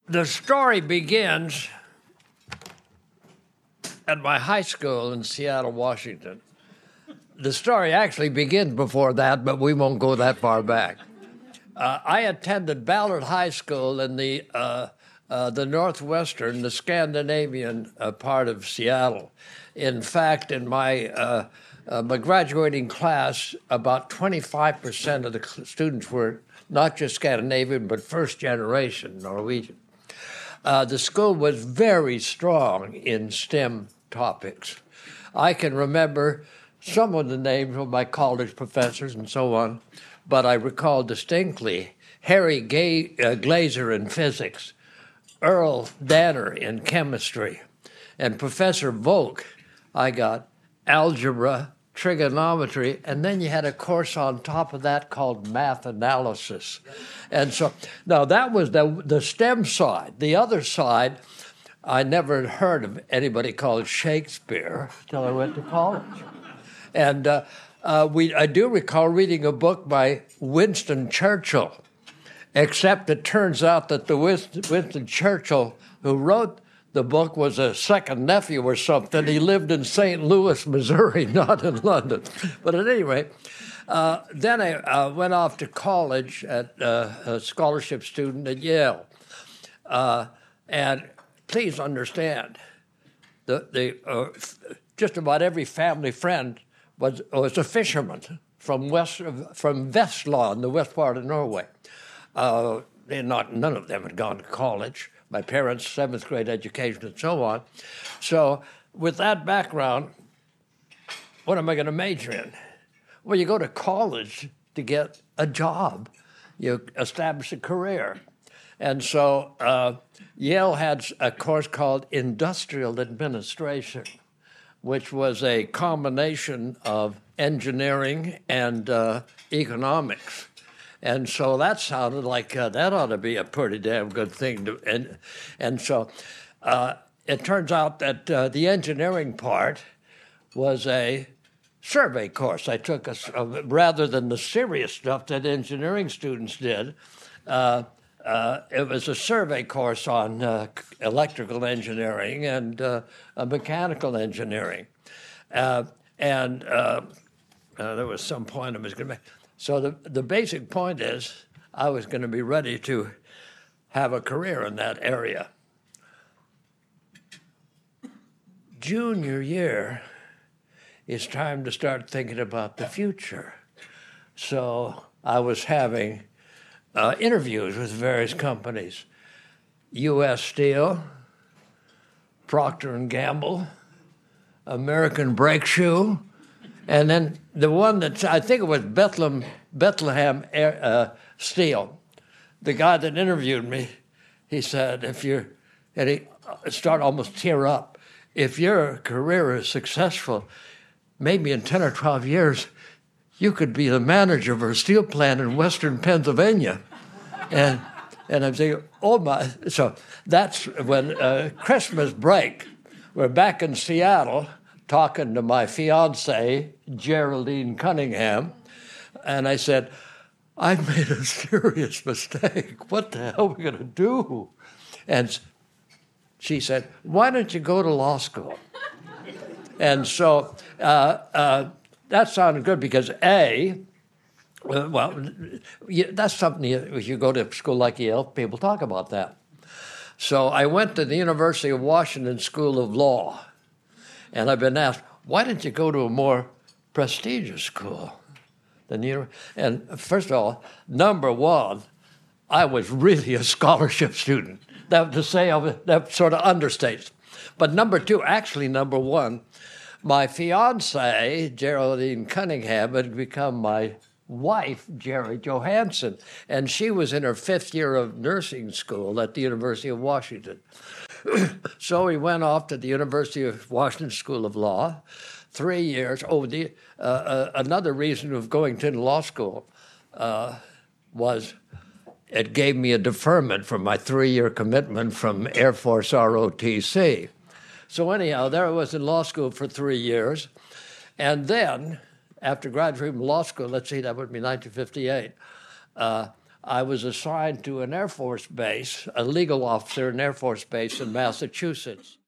The story begins at my high school in Seattle, Washington. The story actually begins before that, but we won't go that far back. I attended Ballard High School in the northwestern, the Scandinavian part of Seattle. In fact, in my graduating class, about 25% of the students were not just Scandinavian, but first generation Norwegian. The school was very strong in STEM topics. I can remember some of the names of my college professors and so on, but I recall distinctly Harry Glaser in physics, Earl Danner in chemistry, and Professor Volk. I got algebra, trigonometry, and then you had a course on top of that called math analysis. And so, now that was the STEM side. The other side, I never heard of anybody called Shakespeare until I went to college. And I do recall reading a book by Winston Churchill, except it turns out that the Winston Churchill who wrote the book was a second nephew or something. He lived in St. Louis, Missouri, not in London. But at any rate, then I went off to college at a scholarship student at Yale. And please understand, just about every family friend was a fisherman from Vestland, the west part of Norway. None of them had gone to college. My parents' seventh grade education and so on. So with that background, what am I going to major in? Well, you go to college to get a job. You establish a career. And so Yale had a course called Industrial Administration, which was a combination of engineering and economics. And so that sounded like that ought to be a pretty damn good thing. And so it turns out that the engineering part was a survey course. I took rather than the serious stuff that engineering students did, it was a survey course on electrical engineering and mechanical engineering. There was some point I was going to make. So the basic point is I was going to be ready to have a career in that area. Junior year, it's time to start thinking about the future. So I was having interviews with various companies, U.S. Steel, Procter & Gamble, American Brake Shoe, and then the one that I think it was Bethlehem Steel. The guy that interviewed me, he said, and he started almost tear up. If your career is successful, maybe in 10 or 12 years, you could be the manager of a steel plant in Western Pennsylvania. And I'm thinking, oh my! So that's when Christmas break, we're back in Seattle, talking to my fiancée, Geraldine Cunningham, and I said, I've made a serious mistake. What the hell are we going to do? And she said, why don't you go to law school? And so that sounded good because, that's something if you go to a school like Yale, people talk about that. So I went to the University of Washington School of Law. And I've been asked, why didn't you go to a more prestigious school than you? And first of all, number one, I was really a scholarship student. That sort of understates. But number one, my fiancée, Geraldine Cunningham, had become my wife, Jerry Johansson, and she was in her 5th year of nursing school at the University of Washington. So we went off to the University of Washington School of Law, 3 years. Another reason of going to law school was it gave me a deferment from my 3-year commitment from Air Force ROTC. So anyhow, there I was in law school for 3 years. And then, after graduating from law school, let's see, that would be 1958, I was assigned to an Air Force base, a legal officer, an Air Force base in Massachusetts.